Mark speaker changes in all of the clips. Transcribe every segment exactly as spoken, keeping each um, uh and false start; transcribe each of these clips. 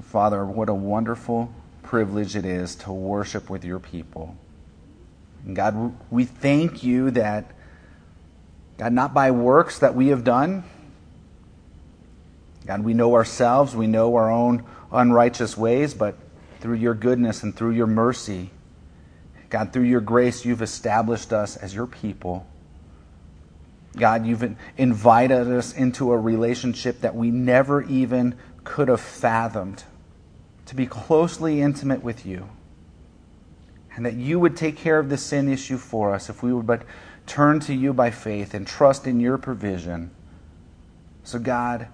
Speaker 1: Father, what a wonderful privilege it is to worship with your people. And God, we thank you that, God, not by works that we have done. God, we know ourselves, we know our own unrighteous ways, but through your goodness and through your mercy, God, through your grace, you've established us as your people. God, you've invited us into a relationship that we never even could have fathomed, to be closely intimate with you. And that you would take care of the sin issue for us if we would but turn to you by faith and trust in your provision. So God,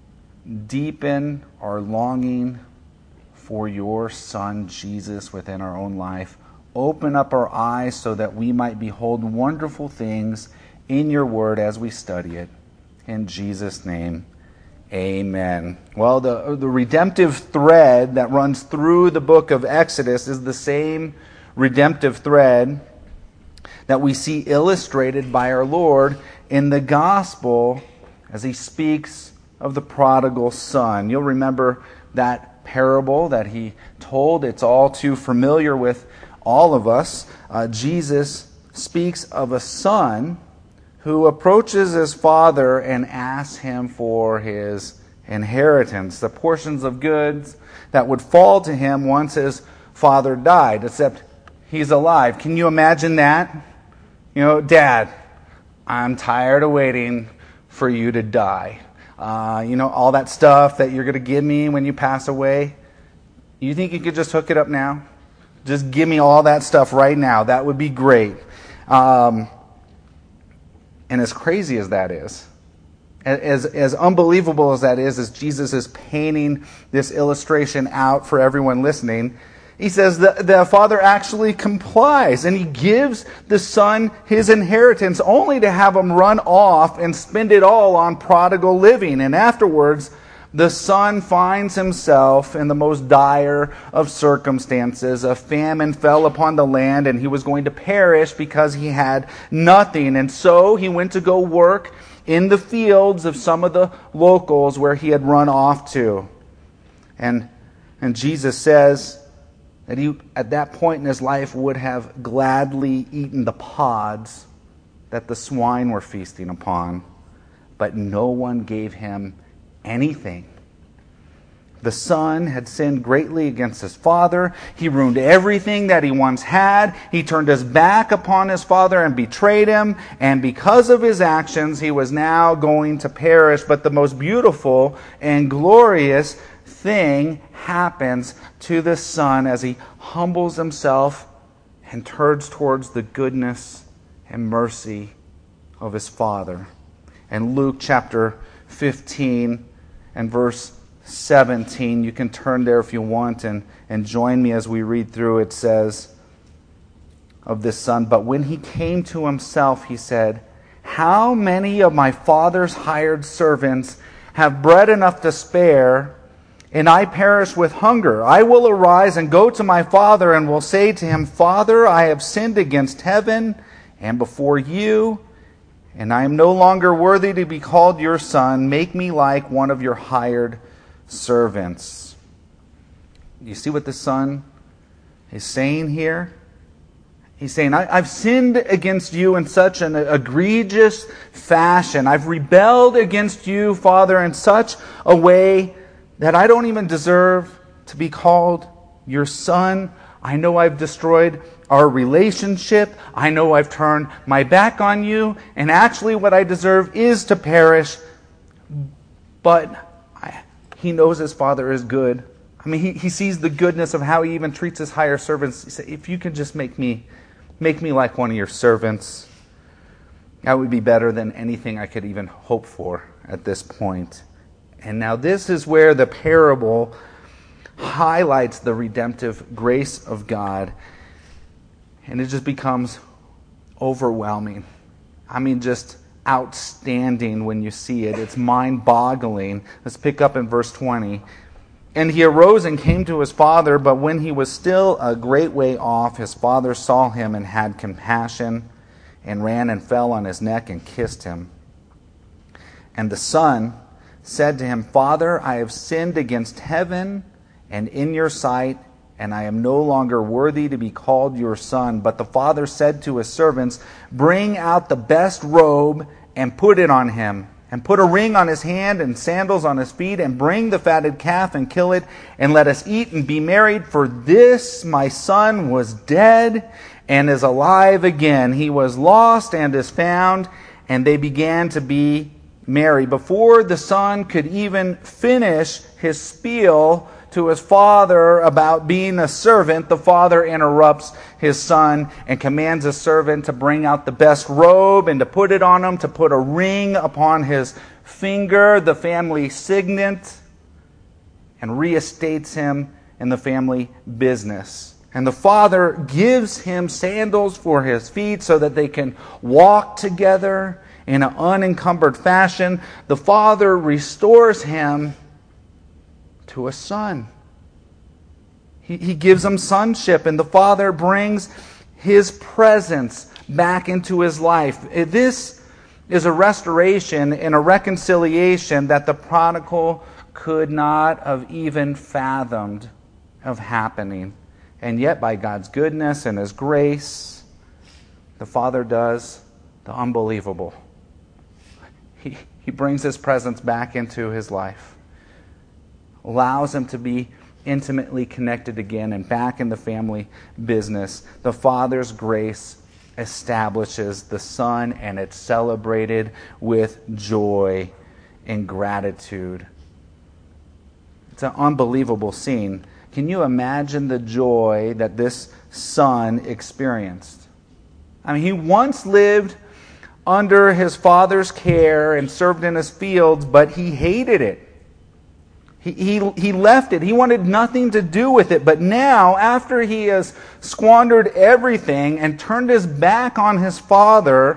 Speaker 1: deepen our longing for your Son, Jesus, within our own life. Open up our eyes so that we might behold wonderful things in your word as we study it. In Jesus' name, amen. Well, the, the redemptive thread that runs through the book of Exodus is the same redemptive thread that we see illustrated by our Lord in the gospel as he speaks of the prodigal son. You'll remember that parable that he told. It's all too familiar with all of us. Uh, Jesus speaks of a son who approaches his father and asks him for his inheritance, the portions of goods that would fall to him once his father died, except he's alive. Can you imagine that? You know, Dad, I'm tired of waiting for you to die. Uh, you know, all that stuff that you're going to give me when you pass away. You think you could just hook it up now? Just give me all that stuff right now. That would be great. Um, and as crazy as that is, as, as unbelievable as that is, as Jesus is painting this illustration out for everyone listening, he says that the father actually complies and he gives the son his inheritance only to have him run off and spend it all on prodigal living. And afterwards, the son finds himself in the most dire of circumstances. A famine fell upon the land and he was going to perish because he had nothing. And so he went to go work in the fields of some of the locals where he had run off to. And, and Jesus says that he, at that point in his life, would have gladly eaten the pods that the swine were feasting upon. But no one gave him anything. The son had sinned greatly against his father. He ruined everything that he once had. He turned his back upon his father and betrayed him. And because of his actions, he was now going to perish. But the most beautiful and glorious thing happens to the son as he humbles himself and turns towards the goodness and mercy of his father. And Luke chapter fifteen and verse seventeen, you can turn there if you want and, and join me as we read through. It says of this son, "But when he came to himself, he said, 'How many of my father's hired servants have bread enough to spare, and I perish with hunger? I will arise and go to my father and will say to him, Father, I have sinned against heaven and before you, and I am no longer worthy to be called your son. Make me like one of your hired servants.'" You see what the son is saying here? He's saying, I, I've sinned against you in such an egregious fashion. I've rebelled against you, Father, in such a way that I don't even deserve to be called your son. I know I've destroyed our relationship. I know I've turned my back on you. And actually what I deserve is to perish. But I, he knows his father is good. I mean, he, he sees the goodness of how he even treats his higher servants. He says, if you can just make me, make me like one of your servants, that would be better than anything I could even hope for at this point. And now this is where the parable highlights the redemptive grace of God. And it just becomes overwhelming. I mean, just outstanding when you see it. It's mind-boggling. Let's pick up in verse twenty. "And he arose and came to his father, but when he was still a great way off, his father saw him and had compassion, and ran and fell on his neck and kissed him. And the son said to him, Father, I have sinned against heaven and in your sight, and I am no longer worthy to be called your son." But the father said to his servants, "Bring out the best robe and put it on him, and put a ring on his hand and sandals on his feet, and bring the fatted calf and kill it, and let us eat and be married. For this my son was dead and is alive again. He was lost and is found." And they began to be merry. Before the son could even finish his spiel to his father about being a servant, the father interrupts his son and commands his servant to bring out the best robe and to put it on him, to put a ring upon his finger, the family signet, and reinstates him in the family business. And the father gives him sandals for his feet so that they can walk together in an unencumbered fashion. The father restores him to a son. He, he gives him sonship, and the father brings his presence back into his life. This is a restoration and a reconciliation that the prodigal could not have even fathomed of happening. And yet, by God's goodness and His grace, the Father does the unbelievable. He, he brings His presence back into his life, allows him to be intimately connected again and back in the family business. The Father's grace establishes the Son, and it's celebrated with joy and gratitude. It's an unbelievable scene. Can you imagine the joy that this son experienced? I mean, he once lived under his father's care and served in his fields, but he hated it. He, he, he left it. He wanted nothing to do with it. But now, after he has squandered everything and turned his back on his father,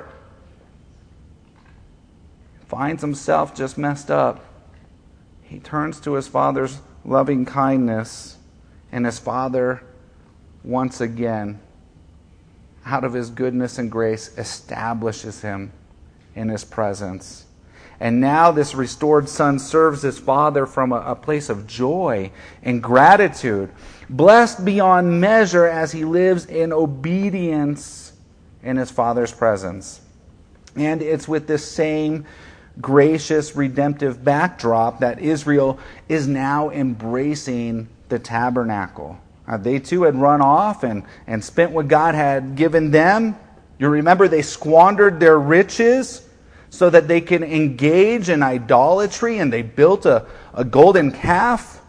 Speaker 1: finds himself just messed up. He turns to his father's loving kindness, and his father, once again, out of his goodness and grace, establishes him in his presence. And now this restored son serves his father from a, a place of joy and gratitude, blessed beyond measure as he lives in obedience in his father's presence. And it's with this same gracious, redemptive backdrop that Israel is now embracing the tabernacle. Uh, they too had run off and, and spent what God had given them. You remember they squandered their riches so that they can engage in idolatry, and they built a, a golden calf,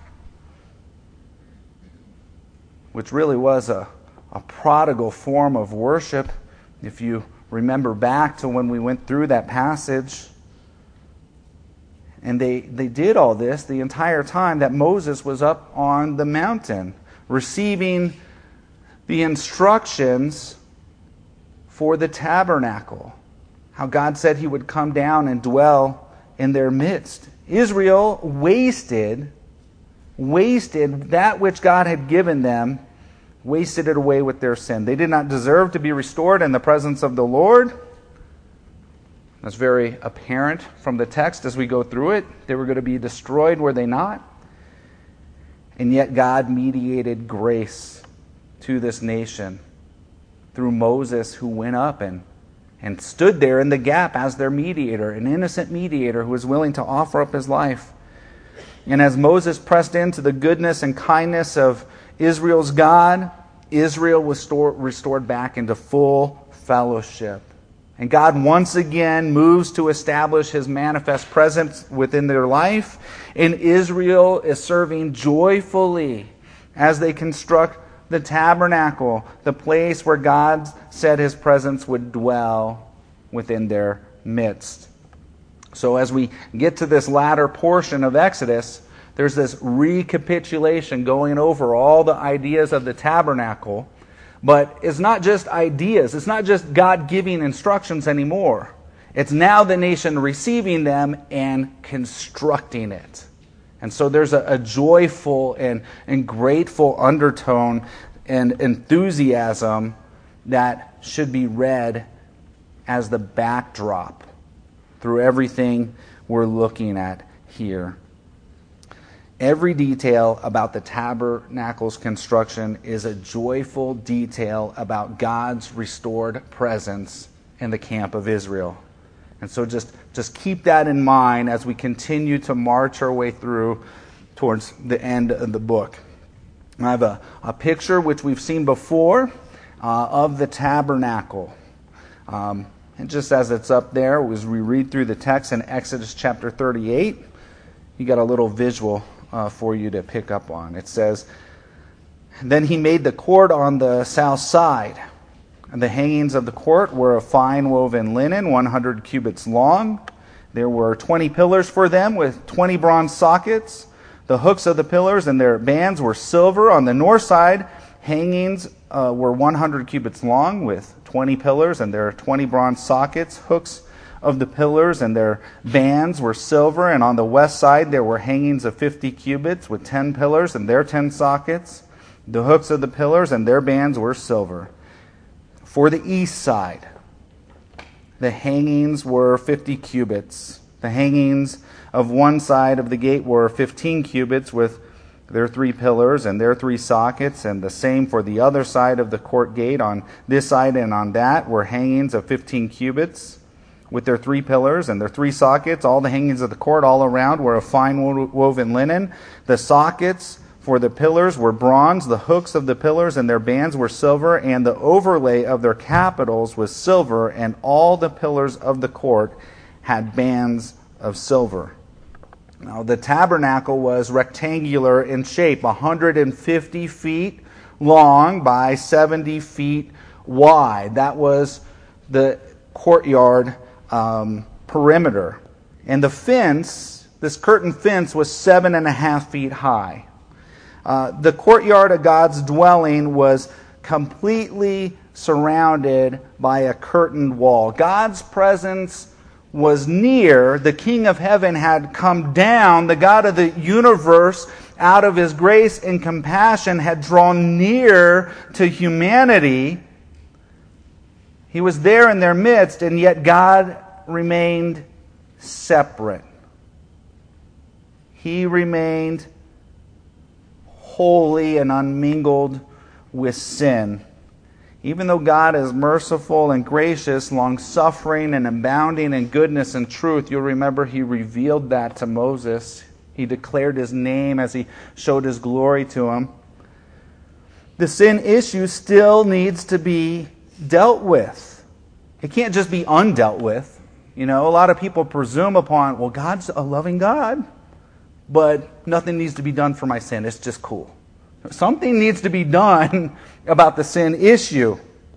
Speaker 1: which really was a, a prodigal form of worship. If you remember back to when we went through that passage. And they, they did all this the entire time that Moses was up on the mountain, receiving the instructions for the tabernacle. How God said He would come down and dwell in their midst. Israel wasted, wasted that which God had given them, wasted it away with their sin. They did not deserve to be restored in the presence of the Lord. That's very apparent from the text as we go through it. They were going to be destroyed, were they not? And yet God mediated grace to this nation through Moses, who went up and, and stood there in the gap as their mediator, an innocent mediator who was willing to offer up his life. And as Moses pressed into the goodness and kindness of Israel's God, Israel was stor- restored back into full fellowship. And God once again moves to establish His manifest presence within their life. And Israel is serving joyfully as they construct the tabernacle, the place where God said His presence would dwell within their midst. So as we get to this latter portion of Exodus, there's this recapitulation going over all the ideas of the tabernacle. But it's not just ideas. It's not just God giving instructions anymore. It's now the nation receiving them and constructing it. And so there's a, a joyful and, and grateful undertone and enthusiasm that should be read as the backdrop through everything we're looking at here. Every detail about the tabernacle's construction is a joyful detail about God's restored presence in the camp of Israel. And so just, just keep that in mind as we continue to march our way through towards the end of the book. I have a, a picture which we've seen before uh, of the tabernacle. Um, and just as it's up there, as we read through the text in Exodus chapter thirty-eight, you got a little visual uh, for you to pick up on. It says, "Then he made the court on the south side. And the hangings of the court were of fine woven linen, one hundred cubits long. There were twenty pillars for them with twenty bronze sockets. The hooks of the pillars and their bands were silver. On the north side, hangings uh, were one hundred cubits long with twenty pillars and their twenty bronze sockets. Hooks of the pillars and their bands were silver. And on the west side, there were hangings of fifty cubits with ten pillars and their ten sockets. The hooks of the pillars and their bands were silver. For the east side, the hangings were fifty cubits. The hangings of one side of the gate were fifteen cubits with their three pillars and their three sockets, and the same for the other side of the court gate. On this side and on that were hangings of fifteen cubits with their three pillars and their three sockets. All the hangings of the court all around were of fine woven linen. The sockets for the pillars were bronze, the hooks of the pillars and their bands were silver, and the overlay of their capitals was silver, and all the pillars of the court had bands of silver." Now, the tabernacle was rectangular in shape, one hundred fifty feet long by seventy feet wide. That was the courtyard um, perimeter. And the fence, this curtain fence, was seven and a half feet high. Uh, the courtyard of God's dwelling was completely surrounded by a curtained wall. God's presence was near. The King of Heaven had come down. The God of the universe, out of His grace and compassion, had drawn near to humanity. He was there in their midst, and yet God remained separate. He remained holy and unmingled with sin. Even though God is merciful and gracious, long-suffering and abounding in goodness and truth, you'll remember He revealed that to Moses. He declared His name as He showed His glory to him. The sin issue still needs to be dealt with. It can't just be undealt with. You know, a lot of people presume upon, well, God's a loving God, but nothing needs to be done for my sin. It's just cool. Something needs to be done about the sin issue.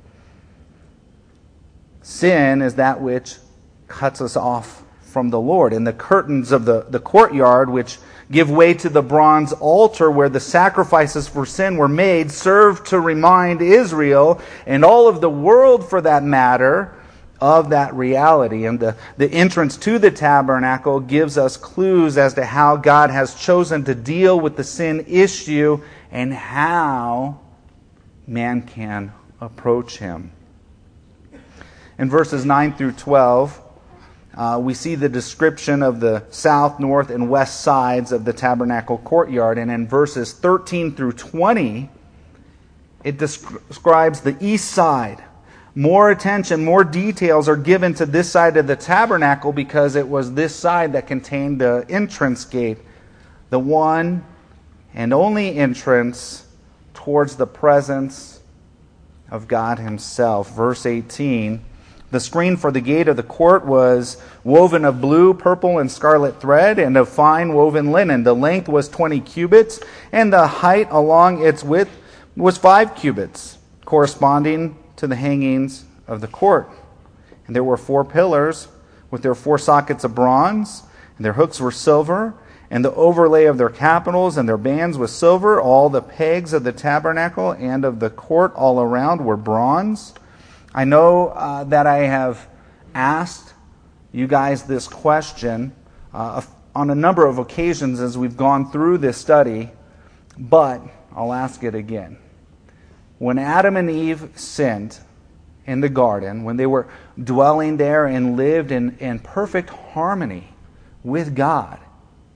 Speaker 1: Sin is that which cuts us off from the Lord. And the curtains of the, the courtyard, which give way to the bronze altar where the sacrifices for sin were made, serve to remind Israel, and all of the world for that matter, of that reality. And the, the entrance to the tabernacle gives us clues as to how God has chosen to deal with the sin issue and how man can approach Him. In verses nine through twelve, uh, we see the description of the south, north, and west sides of the tabernacle courtyard. And in verses thirteen through twenty, it describes the east side. More attention, more details are given to this side of the tabernacle because it was this side that contained the entrance gate, the one and only entrance towards the presence of God Himself. Verse eighteen, the screen for the gate of the court was woven of blue, purple, and scarlet thread, and of fine woven linen. The length was twenty cubits, and the height along its width was five cubits, corresponding to the hangings of the court. And there were four pillars with their four sockets of bronze, and their hooks were silver, and the overlay of their capitals and their bands was silver. All the pegs of the tabernacle and of the court all around were bronze. I know uh, that I have asked you guys this question uh, on a number of occasions as we've gone through this study, but I'll ask it again. When Adam and Eve sinned in the garden, when they were dwelling there and lived in, in perfect harmony with God,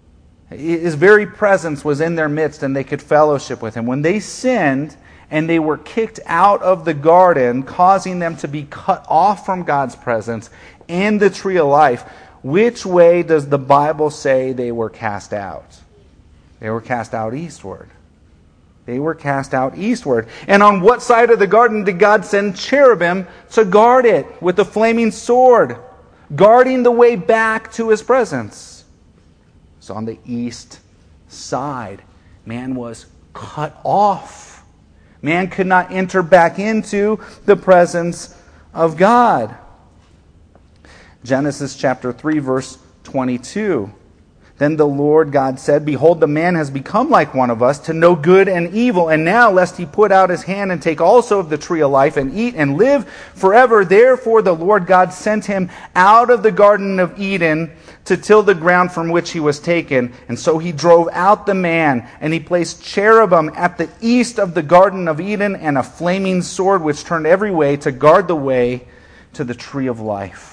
Speaker 1: His very presence was in their midst, and they could fellowship with him. When they sinned and they were kicked out of the garden, causing them to be cut off from God's presence and the tree of life, which way does the Bible say they were cast out? They were cast out eastward. They were cast out eastward. And on what side of the garden did God send cherubim to guard it with a flaming sword, guarding the way back to his presence? So on the east side, man was cut off. Man could not enter back into the presence of God. Genesis chapter three, verse twenty-two. Then the Lord God said, Behold, the man has become like one of us, to know good and evil. And now, lest he put out his hand and take also of the tree of life, and eat and live forever. Therefore the Lord God sent him out of the Garden of Eden to till the ground from which he was taken. And so he drove out the man, and he placed cherubim at the east of the Garden of Eden, and a flaming sword which turned every way to guard the way to the tree of life.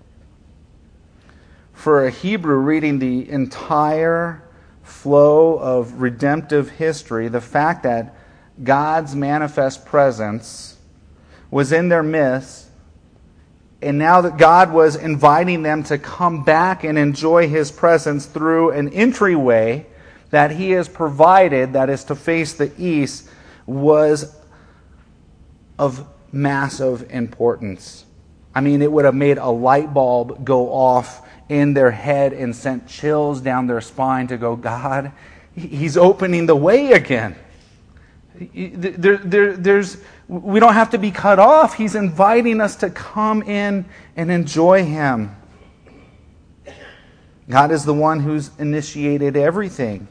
Speaker 1: For a Hebrew reading the entire flow of redemptive history, the fact that God's manifest presence was in their midst, and now that God was inviting them to come back and enjoy his presence through an entryway that he has provided, that is to face the east, was of massive importance. I mean, it would have made a light bulb go off in their head and sent chills down their spine to go, God, he's opening the way again. There, there, there's, we don't have to be cut off. He's inviting us to come in and enjoy him. God is the one who's initiated everything.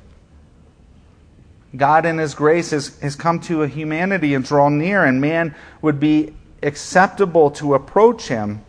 Speaker 1: God in his grace has, has come to a humanity and drawn near, and man would be acceptable to approach him.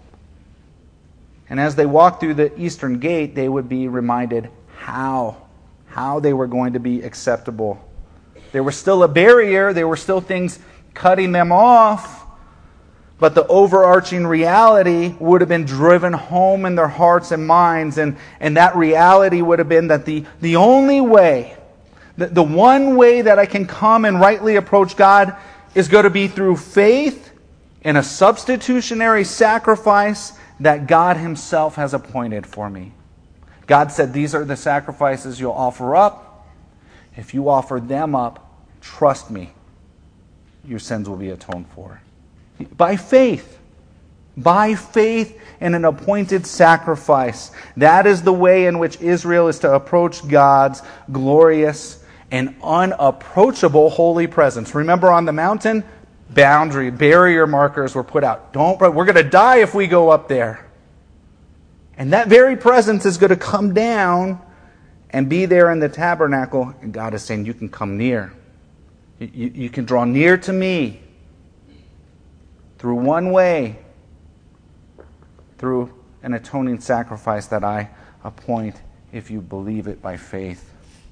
Speaker 1: And as they walked through the eastern gate, they would be reminded how, how they were going to be acceptable. There was still a barrier, there were still things cutting them off, but the overarching reality would have been driven home in their hearts and minds, and, and that reality would have been that the, the only way, the, the one way that I can come and rightly approach God is going to be through faith in a substitutionary sacrifice that God himself has appointed for me. God said, these are the sacrifices you'll offer up. If you offer them up, trust me, your sins will be atoned for. By faith. By faith in an appointed sacrifice. That is the way in which Israel is to approach God's glorious and unapproachable holy presence. Remember on the mountain? Boundary, barrier markers were put out. Don't, we're going to die if we go up there. And that very presence is going to come down and be there in the tabernacle. And God is saying, you can come near. You, you can draw near to me through one way, through an atoning sacrifice that I appoint if you believe it by faith.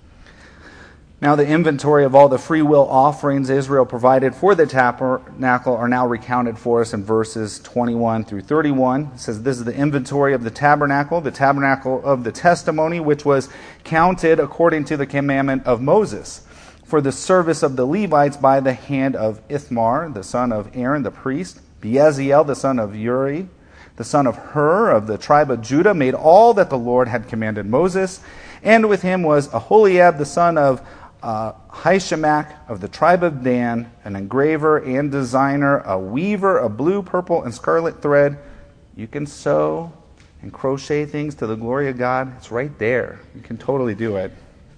Speaker 1: Now the inventory of all the free will offerings Israel provided for the tabernacle are now recounted for us in verses twenty-one through thirty-one. It says, this is the inventory of the tabernacle, the tabernacle of the testimony, which was counted according to the commandment of Moses, for the service of the Levites by the hand of Ithamar, the son of Aaron the priest. Beaziel, the son of Uri, the son of Hur of the tribe of Judah, made all that the Lord had commanded Moses. And with him was Aholiab, the son of Uh, Hishamach of the tribe of Dan, an engraver and designer, a weaver of blue, purple, and scarlet thread. You can sew and crochet things to the glory of God. It's right there. You can totally do it.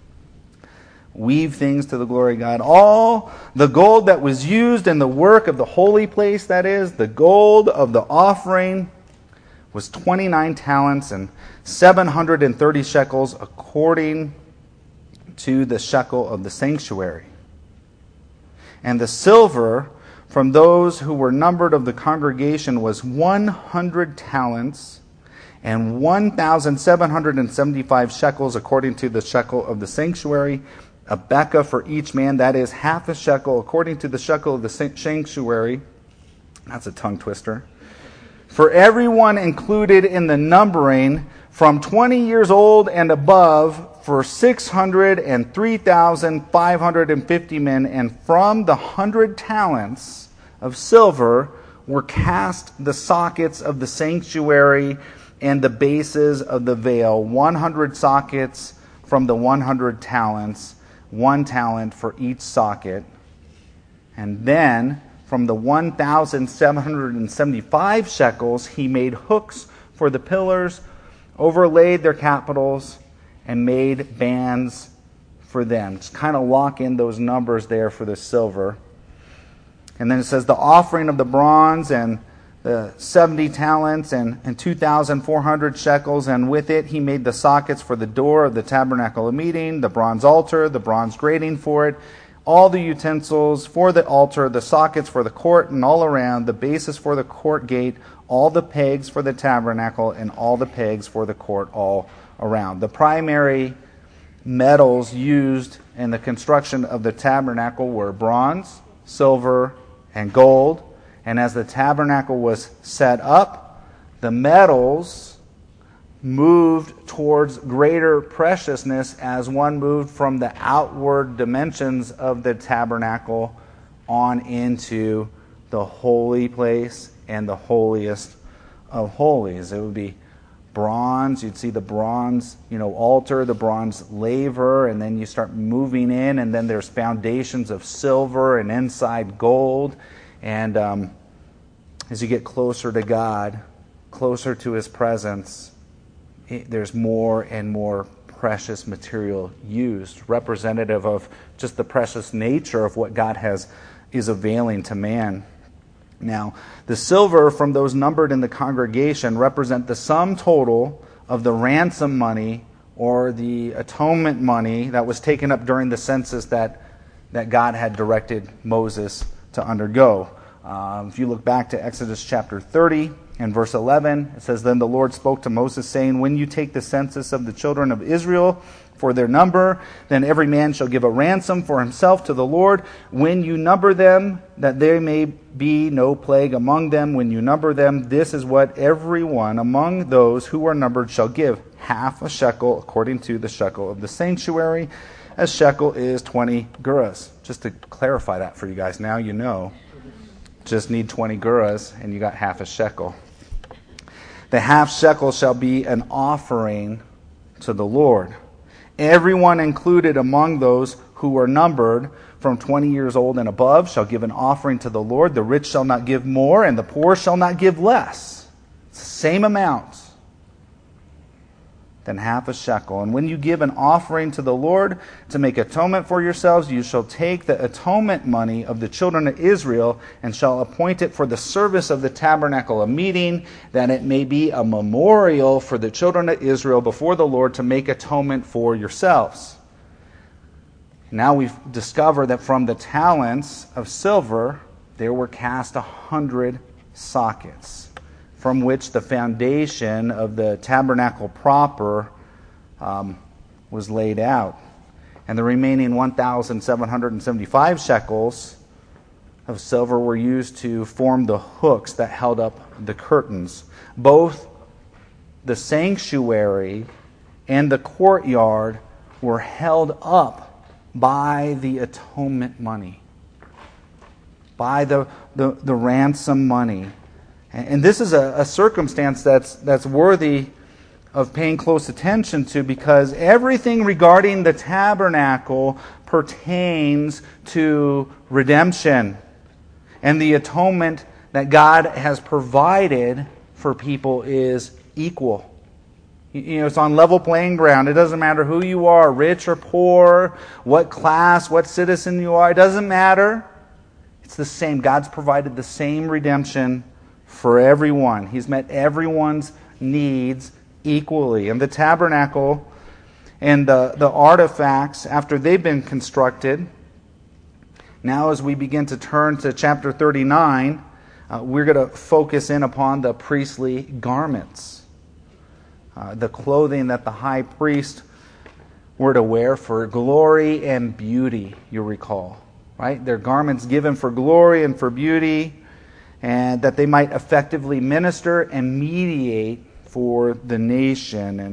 Speaker 1: Weave things to the glory of God. All the gold that was used in the work of the holy place, that is, the gold of the offering, was twenty-nine talents and seven hundred thirty shekels, according to the shekel of the sanctuary. And the silver from those who were numbered of the congregation was one hundred talents and one thousand seven hundred seventy-five shekels, according to the shekel of the sanctuary, a bekah for each man, that is half a shekel, according to the shekel of the sanctuary. That's a tongue twister. For everyone included in the numbering, from twenty years old and above, for six hundred three thousand five hundred fifty men, and from the hundred talents of silver were cast the sockets of the sanctuary and the bases of the veil, one hundred sockets from the one hundred talents, one talent for each socket. And then from the one thousand seven hundred seventy-five shekels he made hooks for the pillars, overlaid their capitals, and made bands for them. Just kind of lock in those numbers there for the silver. And then it says the offering of the bronze and the seventy talents and, and two thousand four hundred shekels, and with it he made the sockets for the door of the tabernacle of meeting, the bronze altar, the bronze grating for it, all the utensils for the altar, the sockets for the court and all around, the bases for the court gate, all the pegs for the tabernacle, and all the pegs for the court all around. The primary metals used in the construction of the tabernacle were bronze, silver, and gold. And as the tabernacle was set up, the metals moved towards greater preciousness as one moved from the outward dimensions of the tabernacle on into the holy place and the holiest of holies. It would be bronze. You'd see the bronze, you know, altar, the bronze laver, and then you start moving in, and then there's foundations of silver and inside gold. And um, as you get closer to God, closer to His presence, it, there's more and more precious material used, representative of just the precious nature of what God has is availing to man. Now, the silver from those numbered in the congregation represent the sum total of the ransom money or the atonement money that was taken up during the census that, that God had directed Moses to undergo. Um, if you look back to Exodus chapter thirty and verse eleven, it says, Then the Lord spoke to Moses, saying, When you take the census of the children of Israel for their number, then every man shall give a ransom for himself to the Lord. When you number them, that there may be no plague among them, when you number them, this is what every one among those who are numbered shall give, half a shekel according to the shekel of the sanctuary. A shekel is twenty gerahs. Just to clarify that for you guys, now you know. Just need twenty gerahs, and you got half a shekel. The half shekel shall be an offering to the Lord. Everyone included among those who are numbered from twenty years old and above shall give an offering to the Lord. The rich shall not give more, and the poor shall not give less. It's the same amount than half a shekel. And when you give an offering to the Lord to make atonement for yourselves, you shall take the atonement money of the children of Israel and shall appoint it for the service of the tabernacle of meeting, that it may be a memorial for the children of Israel before the Lord to make atonement for yourselves. Now we've discovered that from the talents of silver there were cast a hundred sockets, from which the foundation of the tabernacle proper um, was laid out. And the remaining one thousand seven hundred seventy-five shekels of silver were used to form the hooks that held up the curtains. Both the sanctuary and the courtyard were held up by the atonement money, by the, the, the ransom money. And this is a, a circumstance that's that's worthy of paying close attention to, because everything regarding the tabernacle pertains to redemption and the atonement that God has provided for people is equal. You know, it's on level playing ground. It doesn't matter who you are, rich or poor, what class, what citizen you are. It doesn't matter. It's the same. God's provided the same redemption for everyone. He's met everyone's needs equally. And the tabernacle and the, the artifacts, after they've been constructed, now as we begin to turn to chapter thirty-nine, uh, we're going to focus in upon the priestly garments. Uh, the clothing that the high priest were to wear for glory and beauty, you recall. Right? They're garments given for glory and for beauty, and that they might effectively minister and mediate for the nation. And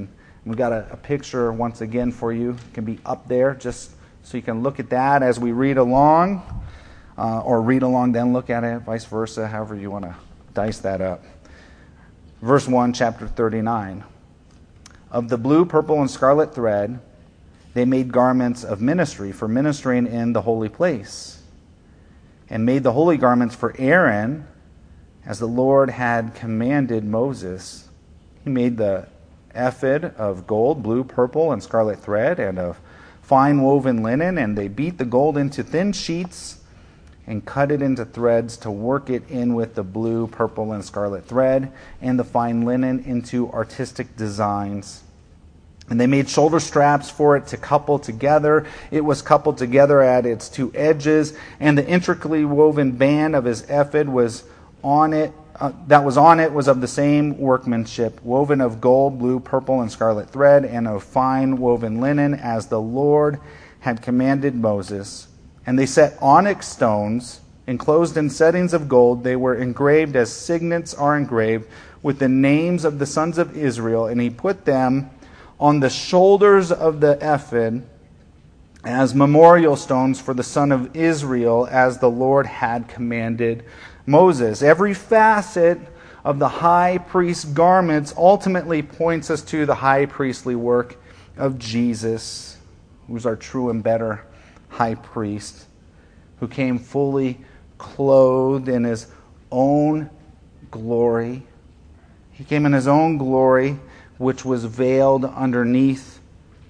Speaker 1: We've got a, a picture once again for you. It can be up there just so you can look at that as we read along, uh, or read along then look at it, vice versa, however you want to dice that up. Verse one, chapter thirty-nine. Of the blue, purple, and scarlet thread, they made garments of ministry for ministering in the holy place, and made the holy garments for Aaron, as the Lord had commanded Moses. He made the ephod of gold, blue, purple, and scarlet thread, and of fine woven linen, and they beat the gold into thin sheets and cut it into threads to work it in with the blue, purple, and scarlet thread, and the fine linen into artistic designs. And they made shoulder straps for it to couple together. It was coupled together at its two edges, and the intricately woven band of his ephod was on it. Uh, that was on it was of the same workmanship, woven of gold, blue, purple, and scarlet thread, and of fine woven linen, as the Lord had commanded Moses. And they set onyx stones, enclosed in settings of gold. They were engraved as signets are engraved, with the names of the sons of Israel. And he put them on the shoulders of the ephod as memorial stones for the son of Israel, as the Lord had commanded Moses. Every facet of the high priest's garments ultimately points us to the high priestly work of Jesus, who's our true and better high priest, who came fully clothed in his own glory. He came in his own glory, which was veiled underneath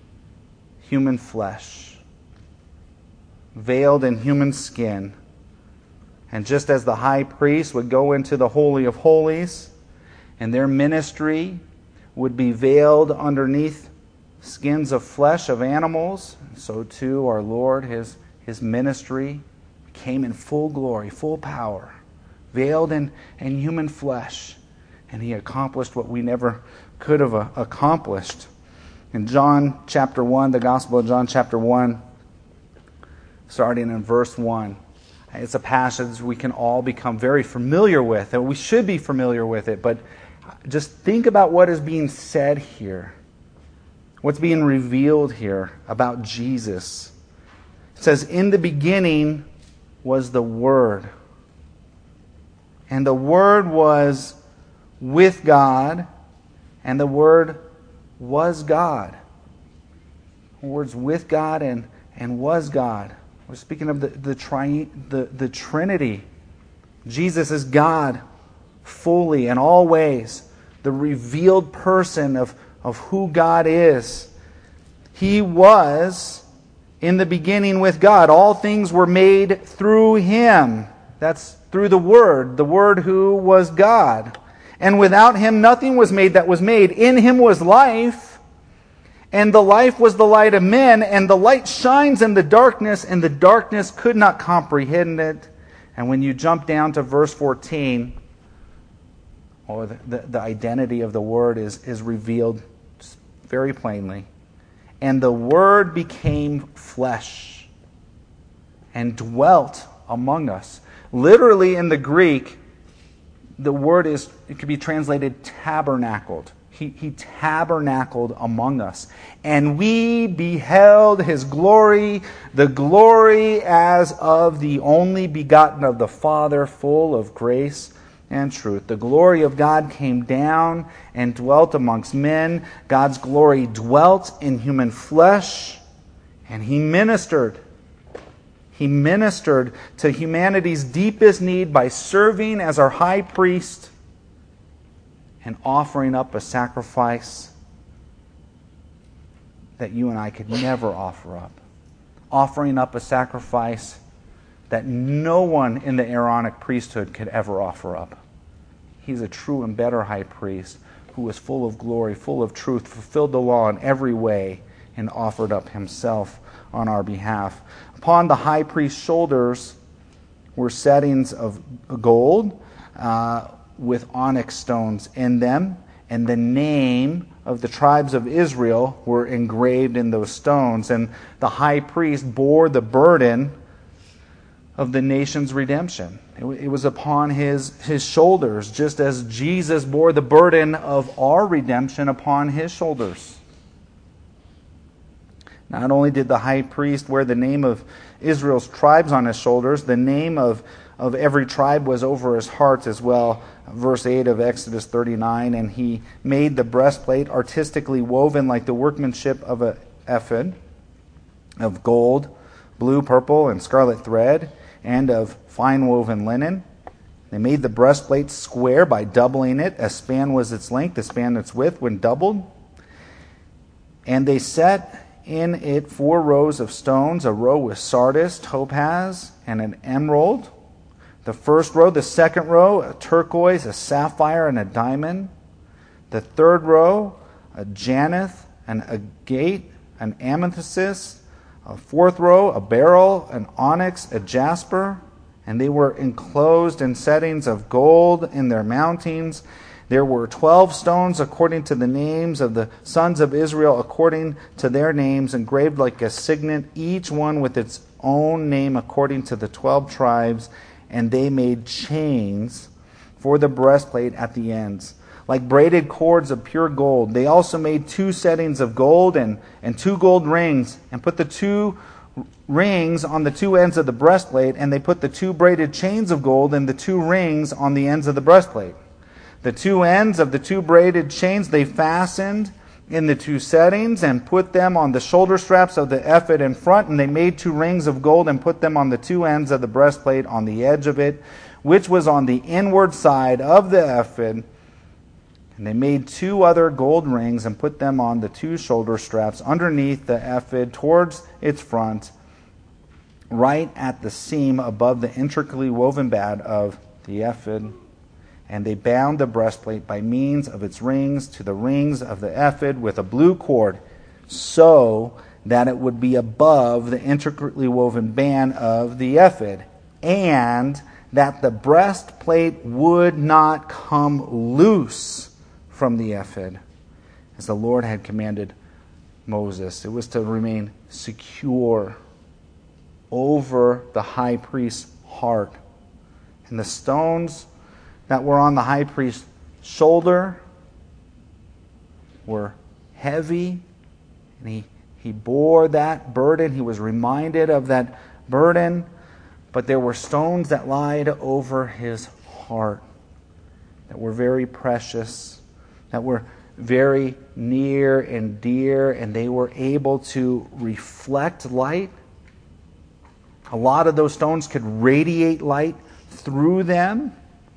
Speaker 1: human flesh, veiled in human skin. And just as the high priest would go into the Holy of Holies, and their ministry would be veiled underneath skins of flesh of animals, so too our Lord, his, his ministry came in full glory, full power, veiled in, in human flesh. And he accomplished what we never could have uh, accomplished. In John chapter one, the Gospel of John chapter one, starting in verse one, it's a passage we can all become very familiar with, and we should be familiar with it, but just think about what is being said here. What's being revealed here about Jesus. It says, in the beginning was the Word. And the Word was with God, and the Word was God. The Word's with God and, and was God. We're speaking of the, the, tri- the, the Trinity. Jesus is God fully in all ways, the revealed person of, of who God is. He was in the beginning with God. All things were made through Him. That's through the Word, the Word who was God. And without Him nothing was made that was made. In Him was life, and the life was the light of men, and the light shines in the darkness, and the darkness could not comprehend it. And when you jump down to verse fourteen, or the, the, the identity of the Word is, is revealed very plainly. And the Word became flesh and dwelt among us. Literally in the Greek, the word is, it could be translated tabernacled. He, he tabernacled among us. And we beheld His glory, the glory as of the only begotten of the Father, full of grace and truth. The glory of God came down and dwelt amongst men. God's glory dwelt in human flesh, and He ministered. He ministered to humanity's deepest need by serving as our high priest and offering up a sacrifice that you and I could never offer up. Offering up a sacrifice that no one in the Aaronic priesthood could ever offer up. He's a true and better high priest who was full of glory, full of truth, fulfilled the law in every way, and offered up Himself on our behalf. Upon the high priest's shoulders were settings of gold uh, with onyx stones in them, and the name of the tribes of Israel were engraved in those stones. And the high priest bore the burden of the nation's redemption. It was upon his, his shoulders, just as Jesus bore the burden of our redemption upon His shoulders. Not only did the high priest wear the name of Israel's tribes on his shoulders, the name of, of every tribe was over his heart as well. Verse eight of Exodus thirty-nine, and he made the breastplate artistically woven like the workmanship of an ephod, of gold, blue, purple, and scarlet thread, and of fine woven linen. They made the breastplate square by doubling it. A span was its length, a span its width when doubled. And they set in it four rows of stones, a row with sardius, topaz, and an emerald. The first row, the second row, a turquoise, a sapphire, and a diamond. The third row, a jacinth, an agate, an amethyst. A fourth row, a beryl, an onyx, a jasper. And they were enclosed in settings of gold in their mountings. There were twelve stones according to the names of the sons of Israel, according to their names, engraved like a signet, each one with its own name according to the twelve tribes. And they made chains for the breastplate at the ends, like braided cords of pure gold. They also made two settings of gold and, and two gold rings, and put the two rings on the two ends of the breastplate, and they put the two braided chains of gold and the two rings on the ends of the breastplate. The two ends of the two braided chains they fastened in the two settings and put them on the shoulder straps of the ephod in front, and they made two rings of gold and put them on the two ends of the breastplate on the edge of it, which was on the inward side of the ephod. And they made two other gold rings and put them on the two shoulder straps underneath the ephod towards its front, right at the seam above the intricately woven band of the ephod. And they bound the breastplate by means of its rings to the rings of the ephod with a blue cord, so that it would be above the intricately woven band of the ephod, and that the breastplate would not come loose from the ephod, as the Lord had commanded Moses. It was to remain secure over the high priest's heart. And the stones that were on the high priest's shoulder were heavy, and he, he bore that burden. He was reminded of that burden, but there were stones that lied over his heart that were very precious, that were very near and dear, and they were able to reflect light. A lot of those stones could radiate light through them.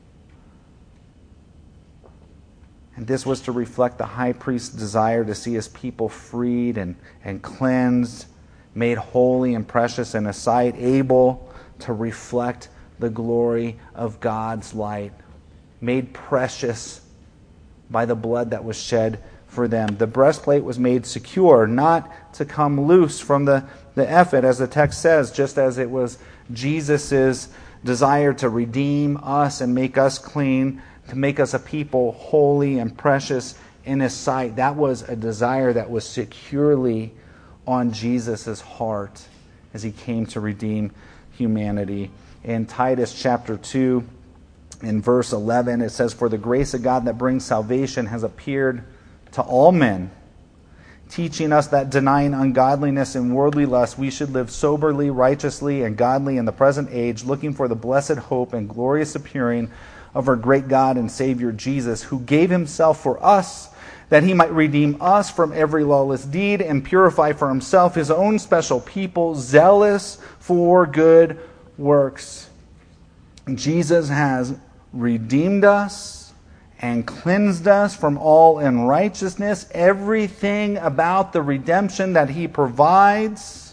Speaker 1: And this was to reflect the high priest's desire to see his people freed and, and cleansed, made holy and precious in his sight, able to reflect the glory of God's light, made precious by the blood that was shed for them. The breastplate was made secure, not to come loose from the, the ephod, as the text says, just as it was Jesus' desire to redeem us and make us clean, to make us a people holy and precious in his sight. That was a desire that was securely on Jesus' heart as he came to redeem humanity. In Titus chapter two, in verse eleven, it says, "For the grace of God that brings salvation has appeared to all men, teaching us that denying ungodliness and worldly lust, we should live soberly, righteously, and godly in the present age, looking for the blessed hope and glorious appearing of our great God and Savior Jesus, who gave himself for us, that he might redeem us from every lawless deed and purify for himself his own special people, zealous for good works." Jesus has redeemed us and cleansed us from all unrighteousness. Everything about the redemption that he provides,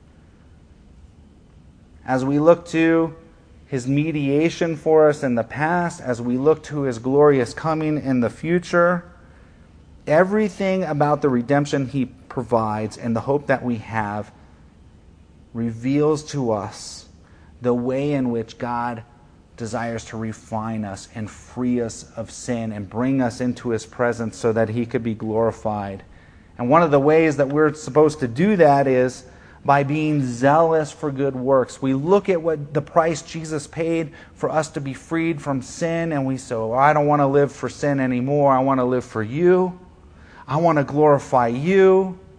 Speaker 1: as we look to his mediation for us in the past, as we look to his glorious coming in the future, everything about the redemption he provides and the hope that we have reveals to us the way in which God desires to refine us and free us of sin and bring us into his presence so that he could be glorified. And one of the ways that we're supposed to do that is by being zealous for good works. We look at what the price Jesus paid for us to be freed from sin, and we say, well, I don't want to live for sin anymore. I want to live for you. I want to glorify you.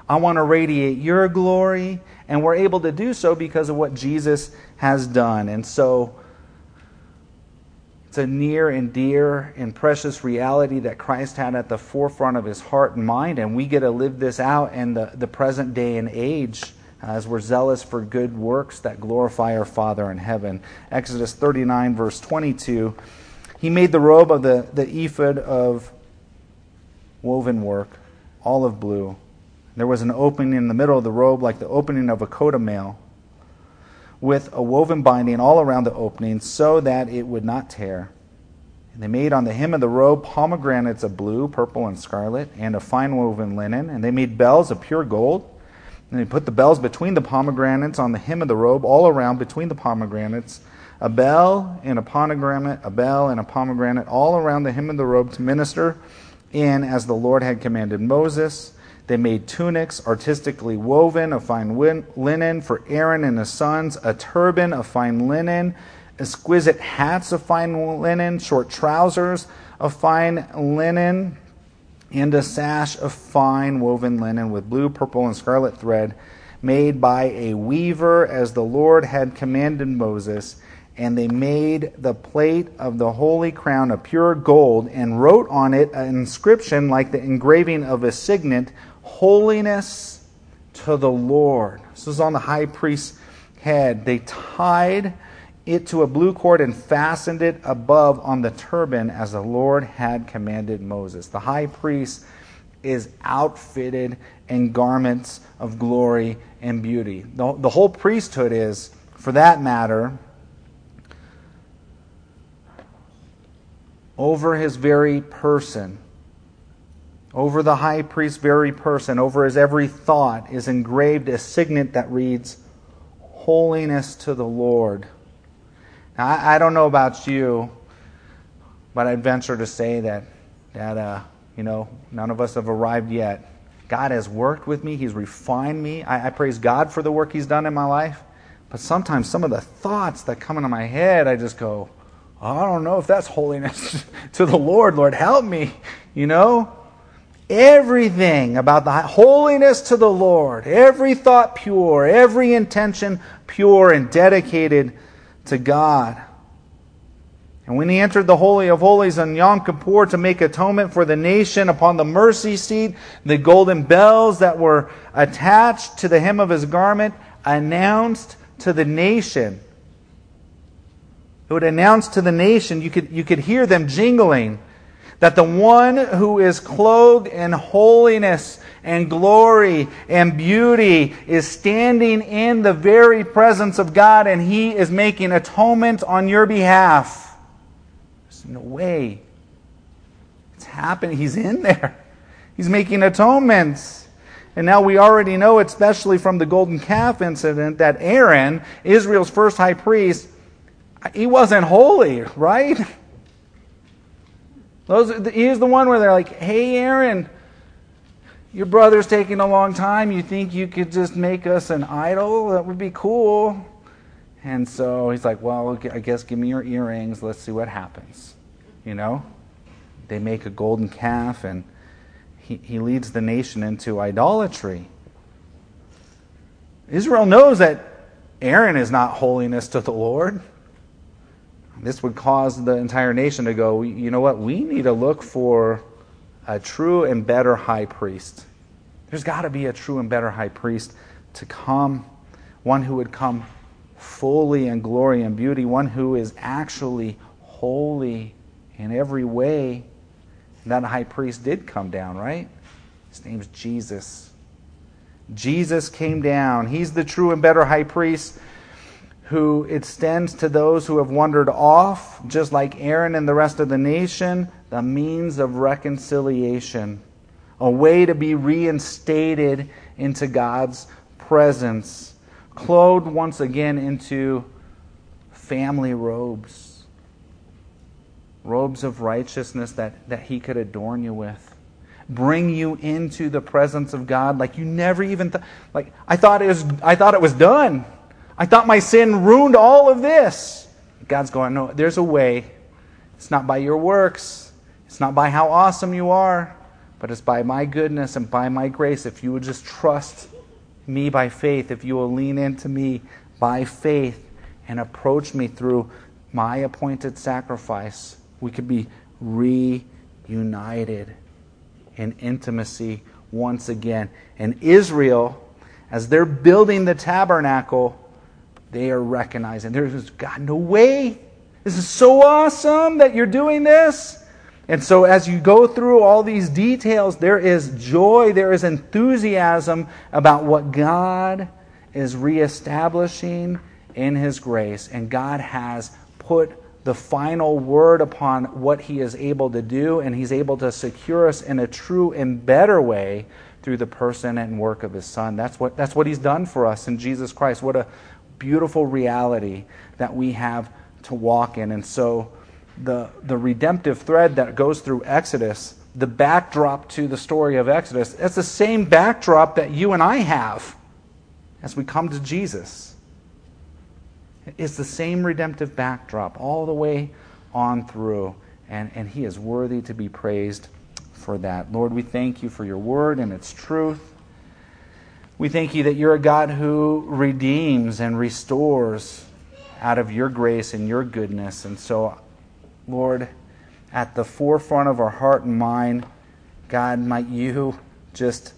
Speaker 1: I want to radiate your glory. And we're able to do so because of what Jesus has done. And so it's a near and dear and precious reality that Christ had at the forefront of his heart and mind. And we get to live this out in the, the present day and age as we're zealous for good works that glorify our Father in heaven. Exodus thirty-nine, verse twenty-two. He made the robe of the, the ephod of woven work, olive blue. There was an opening in the middle of the robe like the opening of a coat of mail, with a woven binding all around the opening so that it would not tear. And they made on the hem of the robe pomegranates of blue, purple, and scarlet, and of fine woven linen. And they made bells of pure gold. And they put the bells between the pomegranates on the hem of the robe, all around between the pomegranates. A bell and a pomegranate, a bell and a pomegranate, all around the hem of the robe to minister in as the Lord had commanded Moses. They made tunics artistically woven of fine linen for Aaron and his sons, a turban of fine linen, exquisite hats of fine linen, short trousers of fine linen, and a sash of fine woven linen with blue, purple, and scarlet thread, made by a weaver as the Lord had commanded Moses. And they made the plate of the holy crown of pure gold and wrote on it an inscription like the engraving of a signet, holiness to the Lord. This was on the high priest's head. They tied it to a blue cord and fastened it above on the turban as the Lord had commanded Moses. The high priest is outfitted in garments of glory and beauty. The, the whole priesthood is, for that matter, over his very person. Over the high priest's very person, over his every thought, is engraved a signet that reads, holiness to the Lord. Now, I, I don't know about you, but I'd venture to say that, that uh, you know, none of us have arrived yet. God has worked with me. He's refined me. I, I praise God for the work He's done in my life. But sometimes some of the thoughts that come into my head, I just go, I don't know if that's holiness to the Lord. Lord, help me, you know? Everything about the holiness to the Lord, every thought pure, every intention pure and dedicated to God. And when he entered the Holy of Holies on Yom Kippur to make atonement for the nation upon the mercy seat, the golden bells that were attached to the hem of his garment announced to the nation. It would announce to the nation, you could, you could hear them jingling, that the one who is clothed in holiness and glory and beauty is standing in the very presence of God, and He is making atonement on your behalf. There's no way. It's happening. He's in there. He's making atonements. And now we already know, especially from the golden calf incident, that Aaron, Israel's first high priest, he wasn't holy, right? Those, he is the one where they're like, hey, Aaron, your brother's taking a long time. You think you could just make us an idol? That would be cool. And so he's like, well, I guess give me your earrings. Let's see what happens. You know? They make a golden calf, and he, he leads the nation into idolatry. Israel knows that Aaron is not holiness to the Lord. This would cause the entire nation to go, you know what, we need to look for a true and better high priest. There's got to be a true and better high priest to come, one who would come fully in glory and beauty, one who is actually holy in every way. And that high priest did come down, right? His name's Jesus. Jesus came down. He's the true and better high priest, who extends to those who have wandered off, just like Aaron and the rest of the nation, the means of reconciliation, a way to be reinstated into God's presence, clothed once again into family robes, robes of righteousness that, that He could adorn you with, bring you into the presence of God like you never even thought. Like I thought it was, I thought it was done. I thought my sin ruined all of this. God's going, no, there's a way. It's not by your works. It's not by how awesome you are. but it's by my goodness and by my grace. If you would just trust me by faith, if you will lean into me by faith and approach me through my appointed sacrifice, we could be reunited in intimacy once again. And Israel, as they're building the tabernacle, they are recognizing, there's God, no way. This is so awesome that you're doing this. And so as you go through all these details, there is joy, there is enthusiasm about what God is reestablishing in His grace. And God has put the final word upon what He is able to do, and He's able to secure us in a true and better way through the person and work of His Son. That's what, that's what He's done for us in Jesus Christ. What a beautiful reality that we have to walk in. And so the the redemptive thread that goes through Exodus, the backdrop to the story of Exodus, that's the same backdrop that you and I have as we come to Jesus. It's the same redemptive backdrop all the way on through, and, and He is worthy to be praised for that. Lord, we thank You for Your word and its truth. We thank You that You're a God who redeems and restores out of Your grace and Your goodness. And so, Lord, at the forefront of our heart and mind, God, might You just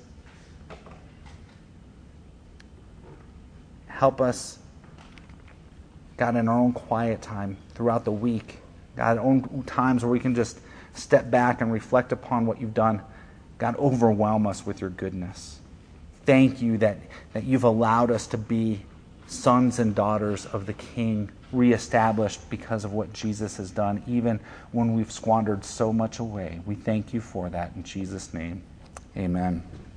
Speaker 1: help us, God, in our own quiet time throughout the week. God, own times where we can just step back and reflect upon what You've done. God, overwhelm us with Your goodness. Thank You that, that You've allowed us to be sons and daughters of the King, reestablished because of what Jesus has done, even when we've squandered so much away. We thank You for that in Jesus' name. Amen.